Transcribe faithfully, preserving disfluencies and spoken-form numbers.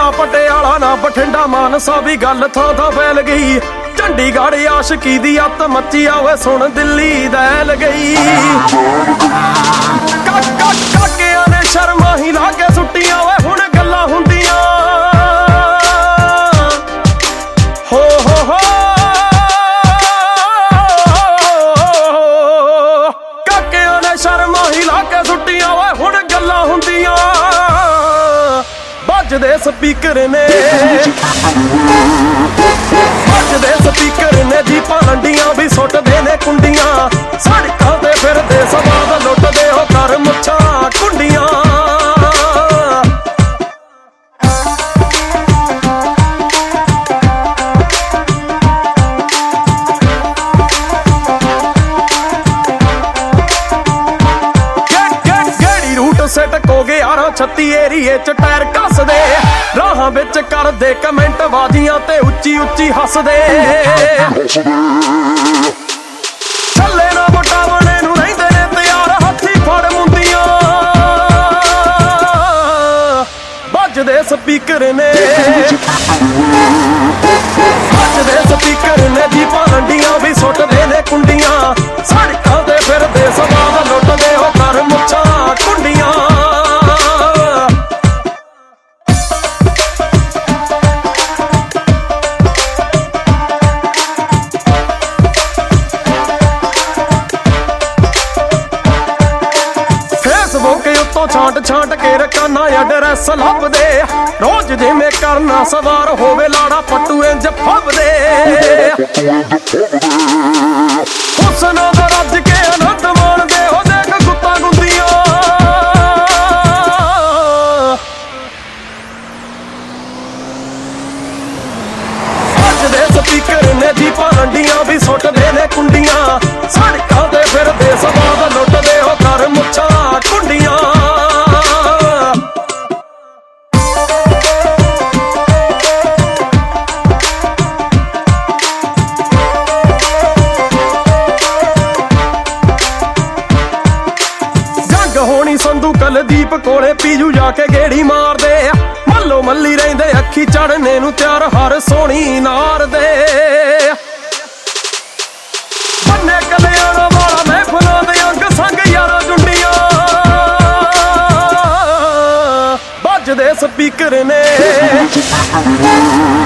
ਨਾ ਪਟਿਆਲਾ ਨਾ ਬਠਿੰਡਾ ਮਾਨਸਾ ਵੀ ਗੱਲ ਥਾਂ ਥਾਂ ਫੈਲ ਗਈ। ਚੰਡੀਗੜ੍ਹ ਆਸ਼ਕੀ ਦੀ ਅੱਤ ਮੱਚੀ ਆਵੇ ਸੁਣ ਦਿੱਲੀ ਦਹਿਲ ਗਈ। ਕਾਕਾ ਕਾਕਿਆਂ ਨੇ ਸ਼ਰਮਾਂ ਹੀ ਲਾ ਕੇ ਸੁੱਟੀਆਂ ਓਏ ਹੁਣ ਗੱਲਾਂ ਹੁੰਦੀਆਂ। ਹੋ ਹੋ ਹੋ ਕਾਕਿਆਂ ਨੇ ਸ਼ਰਮਾਂ ਹੀ ਲਾ ਕੇ ਸੁੱਟੀਆਂ ਓਏ ਹੁਣ ਗੱਲਾਂ ਹੁੰਦੀਆਂ। ਵੱਜਦੇ ਸਪੀਕਰ ਨੇ ਵੱਜਦੇ ਸਪੀਕਰ ਨੇ ਜੀਪਾਂ ਲੰਡੀਆਂ ਵੀ ਸੁੱਟਦੇ ਨੇ ਕੁੰਡੀਆਂ। ਸੜਕਾਂ ਤੇ ਫਿਰਦੇ ਸਵਾਦ ਲੁੱਟਦੇ ਹੋ ਕਰ ਮੁੱਛਾਂ ਕੁੰਡੀਆਂ। ਗੇੜੀ ਰੂਟ ਸਿੱਟ ਕੋ ਗਿਆਰਾਂ ਛੱਤੀ ਏਰੀਏ ਚ ਟਾਇਰ ਕੱਸਦੇ। ਰਾਹਾਂ ਵਿੱਚ ਕਰਦੇ ਕਮੈਂਟ ਬਾਜ਼ੀਆਂ ਤੇ ਉੱਚੀ ਉੱਚੀ ਹੱਸਦੇ। ਛੱਲੇ ਨਾ ਵਟਾਵਣੇ ਨੂੰ ਰਹਿੰਦੇ ਨੇ ਤਿਆਰ ਹੱਥੀ ਫੜ ਮੁੰਦੀਆਂ। ਵੱਜਦੇ ਸਪੀਕਰ ਨੇ ਵੱਜਦੇ ਸਪੀਕਰ ਨੇ ਜੀਪਾਂ ਲੰਡੀਆਂ ਵੀ ਸੁੱਟਦੇ ਨੇ ਕੁੰਡੀਆਂ। ਸੜਕਾਂ ਤੇ ਫਿਰਦੇ ਸਵਾਦ ਲੁੱਟਦੇ ਹੋ ਕਰ ਮੁੱਛਾਂ ਕੁੰਡੀਆਂ। ਛਾਂਟ ਛਾਂਟ ਕੇ ਰਕਾਨਾ ਐਡਰੈਸ ਲੱਭਦੇ। ਰੋਜ਼ ਜਿਵੇਂ ਕਰਨਾ ਸਵਾਰ ਹੋਵੇ ਲਾੜਾ ਪੱਟੂ ਇੰਜ ਫੱਬਦੇ। ਹੁਸਨਾਂ ਦਾ ਰੱਜ ਕੇ ਆਨੰਦ ਮਾਣਦੇ ਹੋ ਦੇਖ ਗੁੱਤਾਂ ਗੁੰਦੀਆਂ। ਵੱਜਦੇ ਸਪੀਕਰ ਨੇ ਜੀਪਾਂ ਲੰਡੀਆਂ ਵੀ ਸੁੱਟਦੇ ਨੇ ਕੁੰਡੀਆਂ। ਸੜਕਾਂ ਤੇ ਫਿਰਦੇ ਸਵਾਦ ਲੁੱਟਦੇ ਹੋ ਕਰ ਮੁੱਛਾਂ ਕੁੰਡੀਆਂ। ਹੋਣੀ ਸੰਧੂ ਕੁਲਦੀਪ ਕੋਲੇ ਪੀਜੂ ਜਾ ਕੇ ਗੇੜੀ ਮਾਰਦੇ। ਮੱਲੋ ਮੱਲੀ ਰਹਿੰਦੇ ਅੱਖੀ ਚੜਨੇ ਨੂੰ ਤਿਆਰ ਹਰ ਸੋਹਣੀ ਨਾਰ ਦੇ। ਬੰਨੇ ਕਲਿਆਣਾ ਵਾਲਾ ਮਹਿਫਲਾਂ ਦੇ ਅੰਗ ਸੰਗ ਯਾਰਾਂ ਜੁੰਡੀਆਂ। ਵੱਜਦੇ ਸਪੀਕਰ ਨੇ